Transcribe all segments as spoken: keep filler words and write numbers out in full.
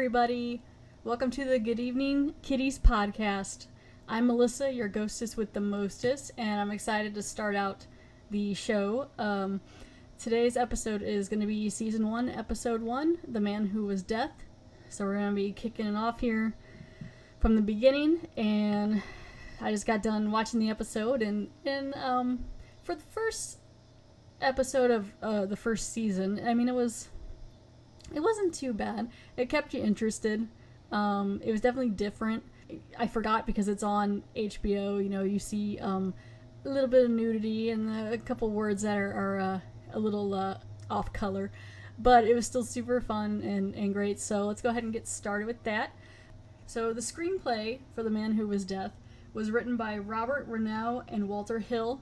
everybody. Welcome to the Good Evening Kitties podcast. I'm Melissa, your ghostess with the mostest, and I'm excited to start out the show. Um, today's episode is going to be season one, episode one, The Man Who Was Death. So we're going to be kicking it off here from the beginning, and I just got done watching the episode, and, and um, for the first episode of uh, the first season, I mean, it was, it wasn't too bad. It kept you interested. Um, it was definitely different. I forgot because it's on H B O, you know, you see um, a little bit of nudity and a couple words that are, are uh, a little uh, off color, but it was still super fun and, and great. So let's go ahead and get started with that. So the screenplay for The Man Who Was Death was written by Robert Reneau and Walter Hill.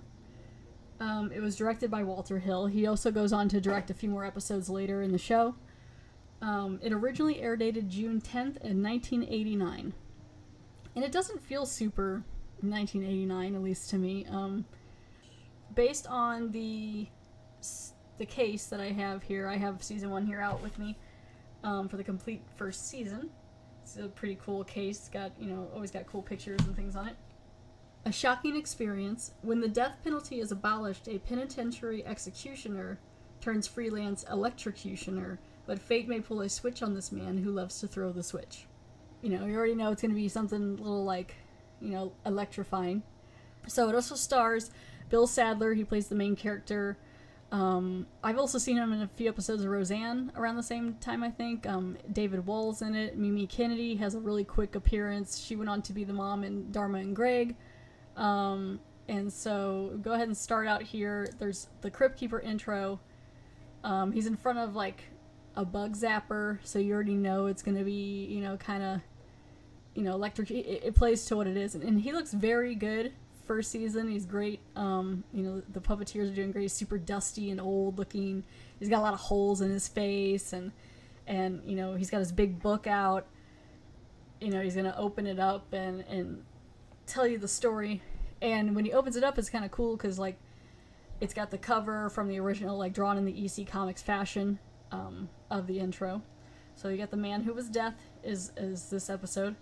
Um, it was directed by Walter Hill. He also goes on to direct a few more episodes later in the show. Um, it originally air dated June tenth in nineteen eighty-nine. And it doesn't feel super nineteen eighty-nine, at least to me. Um, based on the the case that I have here, I have season one here out with me um, for the complete first season. It's a pretty cool case. It's got, you know, always got cool pictures and things on it. A shocking experience. When the death penalty is abolished, a penitentiary executioner turns freelance electrocutioner, but fate may pull a switch on this man who loves to throw the switch. You know, you already know it's going to be something a little like, you know, electrifying. So it also stars Bill Sadler. He plays the main character. Um, I've also seen him in a few episodes of Roseanne around the same time, I think. Um, David Wall's in it. Mimi Kennedy has a really quick appearance. She went on to be the mom in Dharma and Greg. Um, and so go ahead and start out here. There's the Crypt Keeper intro. Um, he's in front of like a bug zapper, so you already know it's going to be, you know, kind of, you know, electric. It, it plays to what it is. And, and he looks very good. First season, he's great. Um, you know, the puppeteers are doing great. He's super dusty and old looking. He's got a lot of holes in his face, and, and you know, he's got his big book out. You know, he's going to open it up and, and tell you the story. And when he opens it up, it's kind of cool because, like, it's got the cover from the original, like, drawn in the E C Comics fashion um, of the intro. So you got The Man Who Was Death is, is this episode.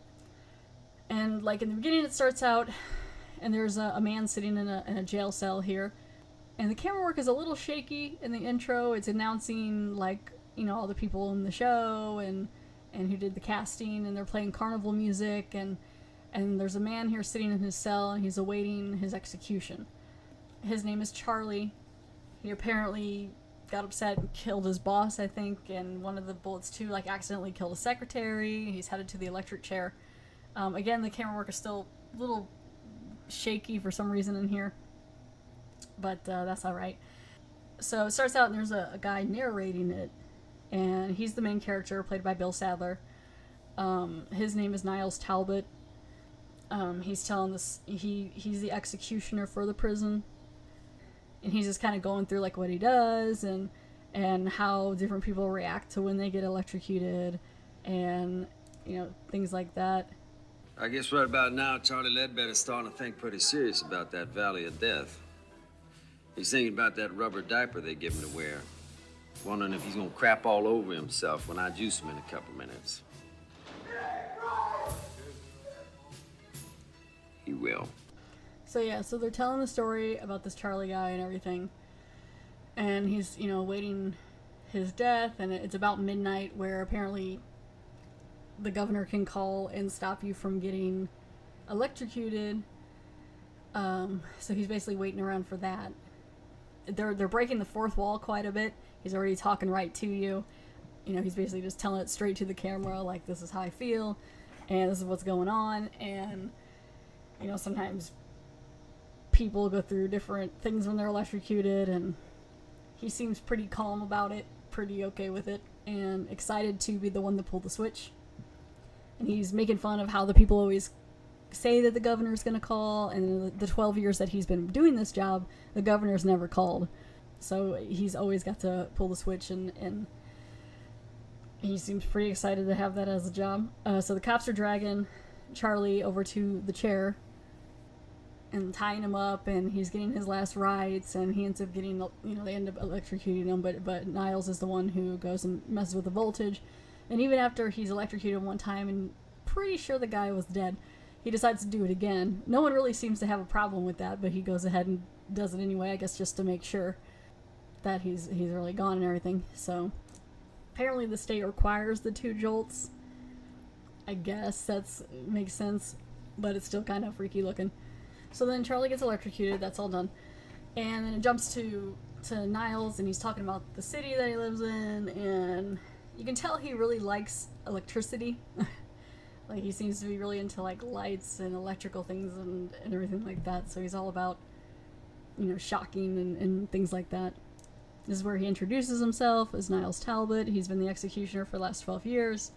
And, like, in the beginning, it starts out, and there's a, a man sitting in a, in a jail cell here. And the camera work is a little shaky in the intro. It's announcing, like, you know, all the people in the show and, and who did the casting, and they're playing carnival music, and and there's a man here sitting in his cell, and he's awaiting his execution. His name is Charlie. He apparently got upset and killed his boss, I think, and one of the bullets, too, like, accidentally killed a secretary. He's headed to the electric chair. Um, again, the camera work is still a little shaky for some reason in here, but uh, that's alright. So it starts out, and there's a, a guy narrating it, and he's the main character, played by Bill Sadler. Um, his name is Niles Talbot. Um, he's telling this, he, he's the executioner for the prison, and he's just kind of going through, like, what he does, and, and how different people react to when they get electrocuted, and, you know, things like that. I guess right about now, Charlie Ledbetter's starting to think pretty serious about that Valley of Death. He's thinking about that rubber diaper they give him to wear, wondering if he's gonna crap all over himself when I juice him in a couple minutes. He will. So yeah, so they're telling the story about this Charlie guy and everything, and he's, you know, waiting his death, and it's about midnight, where apparently the governor can call and stop you from getting electrocuted. Um, so he's basically waiting around for that. They're they're breaking the fourth wall quite a bit. He's already talking right to you. You know, he's basically just telling it straight to the camera, like, this is how I feel, and this is what's going on, and, you know, sometimes people go through different things when they're electrocuted, and he seems pretty calm about it, pretty okay with it, and excited to be the one to pull the switch. And he's making fun of how the people always say that the governor's going to call, and in the twelve years that he's been doing this job, the governor's never called. So he's always got to pull the switch, and, and he seems pretty excited to have that as a job. Uh, so the cops are dragging Charlie over to the chair and tying him up, and he's getting his last rites, and he ends up getting, you know, they end up electrocuting him, but, but Niles is the one who goes and messes with the voltage, And even after he's electrocuted one time and pretty sure the guy was dead, he decides to do it again. No one really seems to have a problem with that, but he goes ahead and does it anyway, I guess just to make sure that he's he's really gone and everything. So apparently the state requires the two jolts. I guess that's makes sense, but it's still kind of freaky looking. So then Charlie gets electrocuted, that's all done. And then it jumps to, to Niles, and he's talking about the city that he lives in, and you can tell he really likes electricity. Like, he seems to be really into, like, lights and electrical things and, and everything like that, so he's all about, you know, shocking and, and things like that. This is where he introduces himself as Niles Talbot. He's been the executioner for the last twelve years.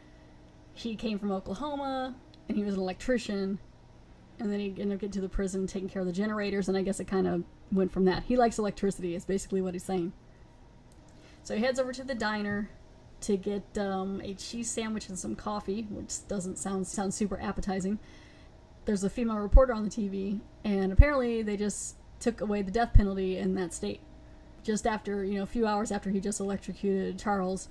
He came from Oklahoma, and he was an electrician, and then he ended up getting to the prison taking care of the generators, and I guess it kind of went from that. He likes electricity, is basically what he's saying. So he heads over to the diner to get um, a cheese sandwich and some coffee, which doesn't sound, sound super appetizing. There's a female reporter on the T V, and apparently they just took away the death penalty in that state. Just after, you know, a few hours after he just electrocuted Charles,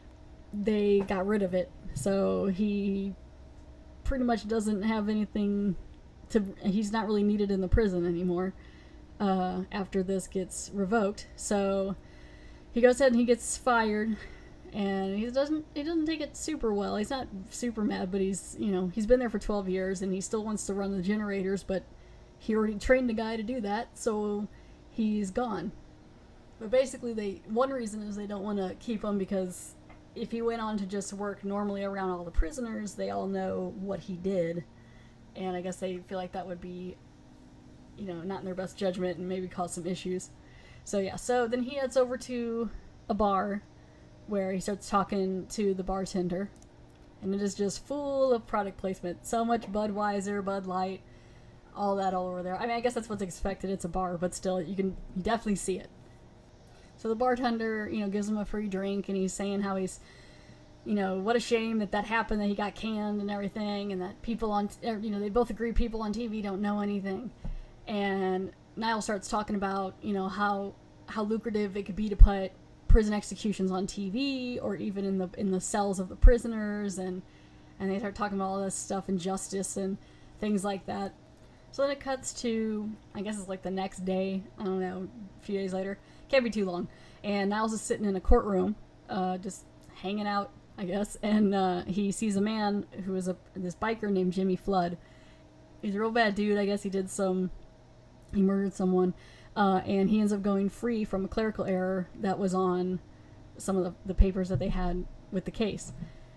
they got rid of it. So he pretty much doesn't have anything to, he's not really needed in the prison anymore uh, after this gets revoked. So he goes ahead and he gets fired, and he doesn't he doesn't take it super well. He's not super mad, but he's, you know, he's been there for twelve years and he still wants to run the generators, but he already trained a guy to do that, so he's gone. But basically, they one reason is they don't want to keep him because if he went on to just work normally around all the prisoners, they all know what he did. And I guess they feel like that would be, you know, not in their best judgment and maybe cause some issues. So yeah, so then he heads over to a bar where he starts talking to the bartender. And it is just full of product placement. So much Budweiser, Bud Light, all that all over there. I mean, I guess that's what's expected. It's a bar, but still, you can you definitely see it. So the bartender, you know, gives him a free drink, and he's saying how he's, you know, what a shame that that happened, that he got canned and everything, and that people on, you know, they both agree people on T V don't know anything. And Niles starts talking about, you know, how how lucrative it could be to put prison executions on T V or even in the in the cells of the prisoners, and and they start talking about all this stuff and justice and things like that. So then it cuts to, I guess it's like the next day, I don't know, a few days later. Can't be too long. And Niles is sitting in a courtroom, uh, just hanging out, I guess, and uh, he sees a man who is a this biker named Jimmy Flood. He's a real bad dude. I guess he did some, he murdered someone, uh, and he ends up going free from a clerical error that was on some of the, the papers that they had with the case.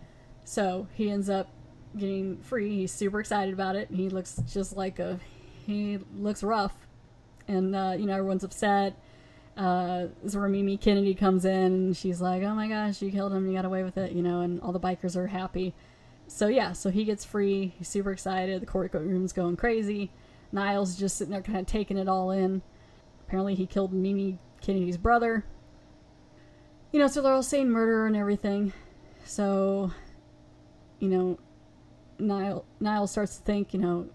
So he ends up getting free. He's super excited about it. He looks just like a, he looks rough, and uh, you know, everyone's upset. Uh, Zora Mimi Kennedy comes in, and she's like, oh my gosh, you killed him, you got away with it, you know, and all the bikers are happy. So yeah, so he gets free, he's super excited, the courtroom's going crazy. Niles just sitting there kind of taking it all in. Apparently he killed Mimi Kennedy's brother. You know, so they're all saying murder and everything. So, you know, Niles, Niles starts to think, you know,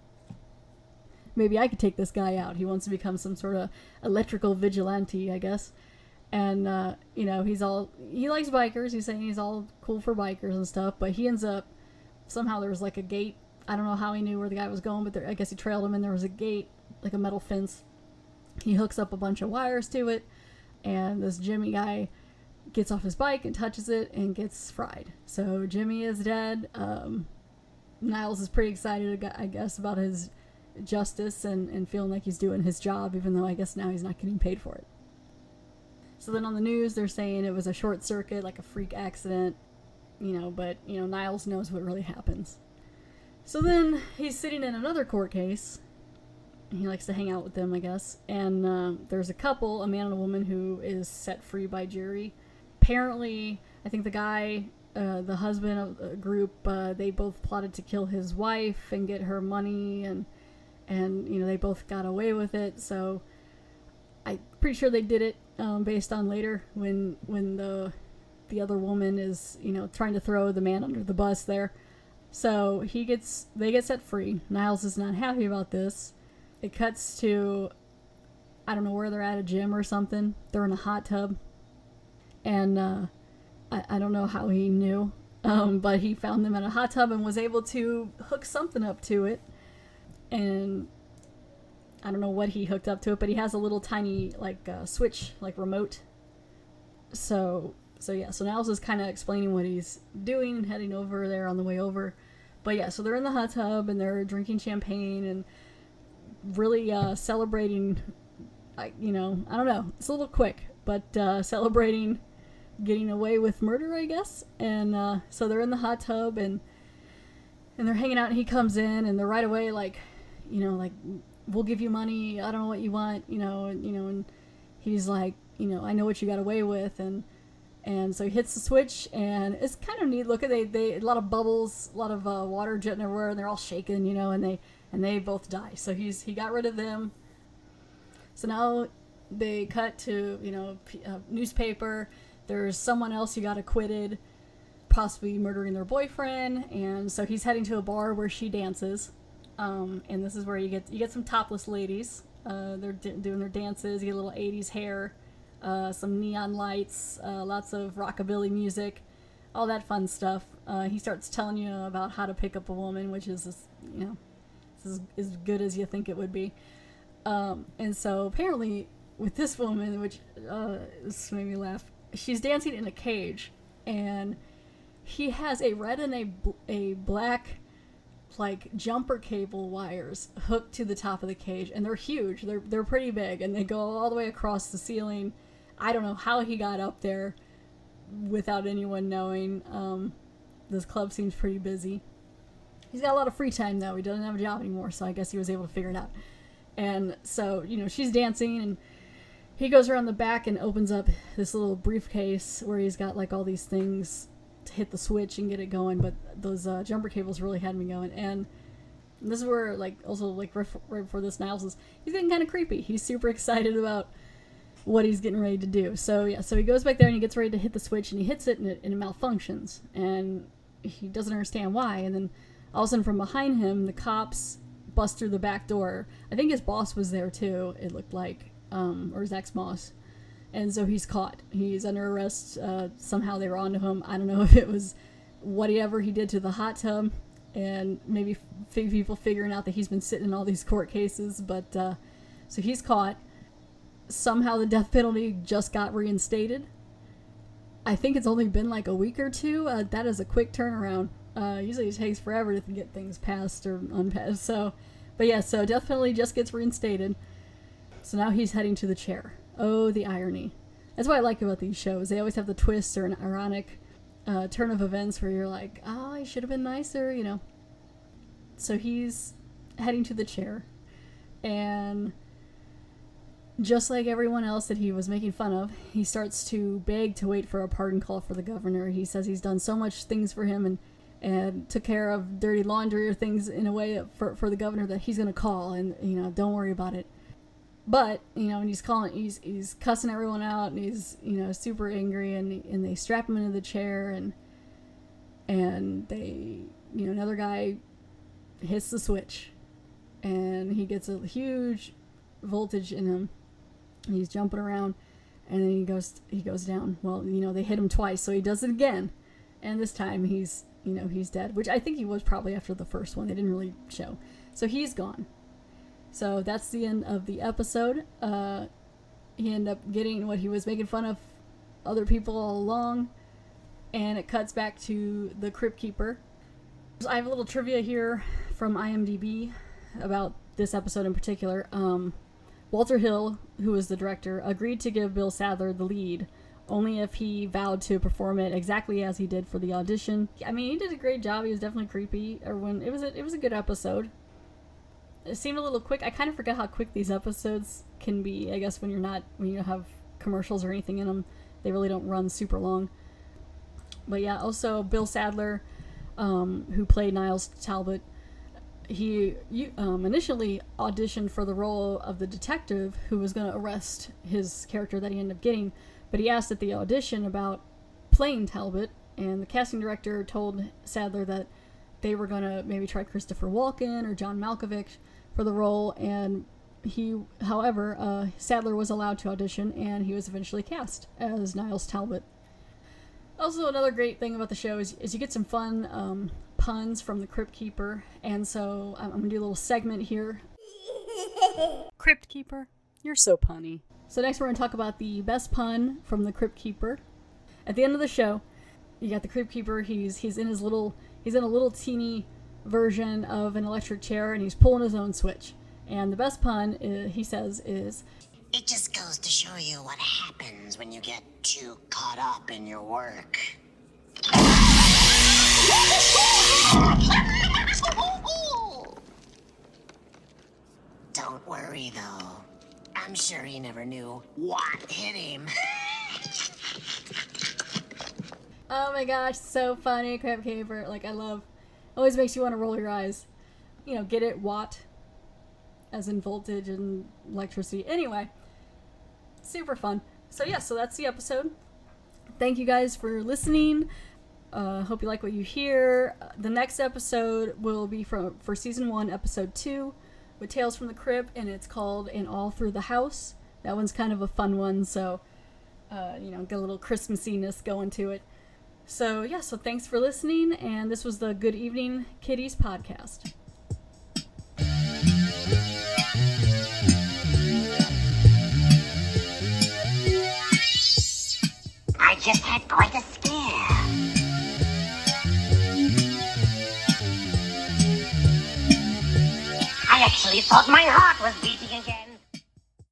maybe I could take this guy out. He wants to become some sort of electrical vigilante, I guess. And, uh, you know, he's all, he likes bikers. He's saying he's all cool for bikers and stuff, but he ends up, somehow there was like a gate. I don't know how he knew where the guy was going, but there, I guess he trailed him, and there was a gate, like a metal fence. He hooks up a bunch of wires to it, and this Jimmy guy gets off his bike and touches it and gets fried. So Jimmy is dead. Um, Niles is pretty excited, I guess, about his justice and, and feeling like he's doing his job, even though I guess now he's not getting paid for it. So then on the news, they're saying it was a short circuit, like a freak accident, you know, but, you know, Niles knows what really happens. So then he's sitting in another court case. He likes to hang out with them, I guess. And uh, there's a couple, a man and a woman, who is set free by jury. Apparently, I think the guy, uh, the husband of the group, uh, they both plotted to kill his wife and get her money, and And, you know, they both got away with it, so I'm pretty sure they did it um, based on later when when the the other woman is, you know, trying to throw the man under the bus there. So he gets, they get set free. Niles is not happy about this. It cuts to, I don't know where they're at, a gym or something. They're in a hot tub. And uh, I, I don't know how he knew Um, but he found them in a hot tub and was able to hook something up to it. And I don't know what he hooked up to it, but he has a little tiny, like, uh, switch, like, remote. So, so yeah, so Niles is kind of explaining what he's doing and heading over there on the way over. But yeah, so they're in the hot tub and they're drinking champagne and really uh, celebrating, I, you know, I don't know, it's a little quick, but uh, celebrating getting away with murder, I guess. And uh, so they're in the hot tub and and they're hanging out, and he comes in and they're right away like, you know, like, we'll give you money, I don't know what you want, you know, and, you know, and he's like, you know, I know what you got away with, and and so he hits the switch, and it's kind of neat looking. They they a lot of bubbles, a lot of uh, water jetting everywhere, and they're all shaking, you know, and they and they both die. So he's he got rid of them. So now they cut to, you know, a newspaper. There's someone else who got acquitted, possibly murdering their boyfriend, and so he's heading to a bar where she dances. Um, and this is where you get you get some topless ladies. Uh, they're d- doing their dances. You get a little eighties hair, uh, some neon lights, uh, lots of rockabilly music, all that fun stuff. Uh, he starts telling you about how to pick up a woman, which is, you know, as, as good as you think it would be. Um, and so apparently with this woman, which uh, this made me laugh, she's dancing in a cage, and he has a red and a bl- a black, like, jumper cable wires hooked to the top of the cage, and they're huge. They're they're pretty big, and they go all the way across the ceiling. I don't know how he got up there without anyone knowing. Um, this club seems pretty busy. He's got a lot of free time, though. He doesn't have a job anymore, so I guess he was able to figure it out. And so, you know, she's dancing, and he goes around the back and opens up this little briefcase where he's got, like, all these things to hit the switch and get it going, but those uh, jumper cables really had me going. And this is where, like, also, like, right, right before this, Niles is, he's getting kind of creepy. He's super excited about what he's getting ready to do. So, yeah, so he goes back there and he gets ready to hit the switch, and he hits it, and it, and it malfunctions. And he doesn't understand why. And then all of a sudden from behind him, the cops bust through the back door. I think his boss was there, too, it looked like, um, or his ex-boss. And so he's caught. He's under arrest. Uh, somehow they were onto him. I don't know if it was whatever he did to the hot tub, and maybe f- people figuring out that he's been sitting in all these court cases. But uh, so he's caught. Somehow the death penalty just got reinstated. I think it's only been like a week or two. Uh, that is a quick turnaround. Uh, usually it takes forever to get things passed or unpassed. So, but yeah, so death penalty just gets reinstated. So now he's heading to the chair. Oh, the irony. That's what I like about these shows. They always have the twist or an ironic uh, turn of events where you're like, oh, I should have been nicer, you know. So he's heading to the chair. And just like everyone else that he was making fun of, he starts to beg to wait for a pardon call for the governor. He says he's done so much things for him and, and took care of dirty laundry or things in a way for, for the governor that he's going to call. And, you know, don't worry about it. But, you know, and he's calling, he's he's cussing everyone out, and he's, you know, super angry, and and they strap him into the chair, and and they, you know, another guy hits the switch, and he gets a huge voltage in him, and he's jumping around, and then he goes he goes down. Well, you know, they hit him twice, so he does it again, and this time he's, you know, he's dead, which I think he was probably after the first one. They didn't really show. So he's gone. So that's the end of the episode. Uh, he ended up getting what he was making fun of other people all along. And it cuts back to the Crypt Keeper. I have a little trivia here from IMDb about this episode in particular. Um, Walter Hill, who was the director, agreed to give Bill Sadler the lead only if he vowed to perform it exactly as he did for the audition. I mean, he did a great job. He was definitely creepy. Or when it was a, it was a good episode. It seemed a little quick. I kind of forget how quick these episodes can be. I guess when you're not, when you don't have commercials or anything in them, they really don't run super long. But yeah, also Bill Sadler, um, who played Niles Talbot, he um, initially auditioned for the role of the detective who was going to arrest his character that he ended up getting, but he asked at the audition about playing Talbot, and the casting director told Sadler that they were going to maybe try Christopher Walken or John Malkovich for the role, and he, however, uh, Sadler was allowed to audition, and he was eventually cast as Niles Talbot. Also, another great thing about the show is, is you get some fun um, puns from the Crypt Keeper, and so I'm, I'm going to do a little segment here. Crypt Keeper, you're so punny. So next we're going to talk about the best pun from the Crypt Keeper. At the end of the show, you got the Crypt Keeper, he's he's in his little, he's in a little teeny version of an electric chair, and he's pulling his own switch. And the best pun, is, he says, is... It just goes to show you what happens when you get too caught up in your work. Don't worry, though. I'm sure he never knew what hit him. Oh my gosh, so funny, Crypt Keeper. Like, I love... Always makes you want to roll your eyes. You know, get it? Watt. As in voltage and electricity. Anyway. Super fun. So yeah, so that's the episode. Thank you guys for listening. Uh, hope you like what you hear. Uh, the next episode will be from for season one, episode two, with Tales from the Crypt, and it's called "And All Through the House." That one's kind of a fun one, so uh, you know, get a little Christmassiness going to it. So yeah, so thanks for listening, and this was the Good Evening Kiddies podcast. I just had quite a scare. I actually thought my heart was beating.